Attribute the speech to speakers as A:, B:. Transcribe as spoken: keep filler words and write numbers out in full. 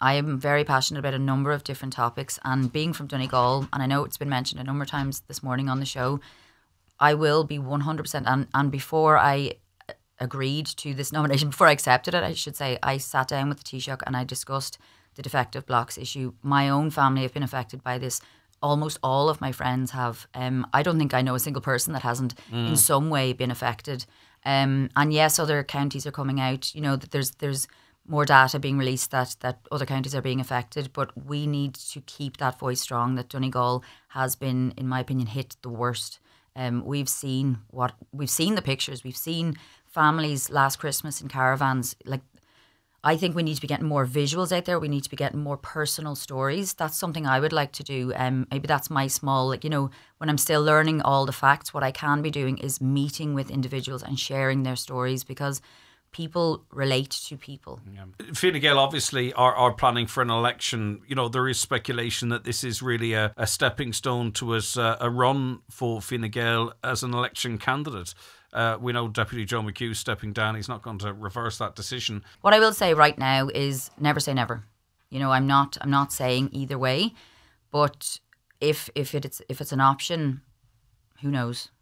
A: I am very passionate about a number of different topics, and being from Donegal, and I know it's been mentioned a number of times this morning on the show, I will be one hundred percent, and, and before I agreed to this nomination, before I accepted it, I should say, I sat down with the Taoiseach and I discussed the defective blocks issue. My own family have been affected by this. Almost all of my friends have. Um, I don't think I know a single person that hasn't mm. in some way been affected. Um, and yes, other counties are coming out. You know, that there's there's more data being released that that other counties are being affected, but we need to keep that voice strong. That Donegal has been, in my opinion, hit the worst. Um, we've seen what we've seen the pictures. We've seen families last Christmas in caravans. Like, I think we need to be getting more visuals out there. We need to be getting more personal stories. That's something I would like to do. Um, maybe that's my small, like, you know, when I'm still learning all the facts, what I can be doing is meeting with individuals and sharing their stories, because people relate to people.
B: Yeah. Fine Gael obviously are, are planning for an election. You know, there is speculation that this is really a, a stepping stone towards uh, a run for Fine Gael as an election candidate. Uh, we know Deputy Joe McHugh stepping down. He's not going to reverse that decision.
A: What I will say right now is never say never. You know, I'm not I'm not saying either way, but if if it's if it's an option, who knows?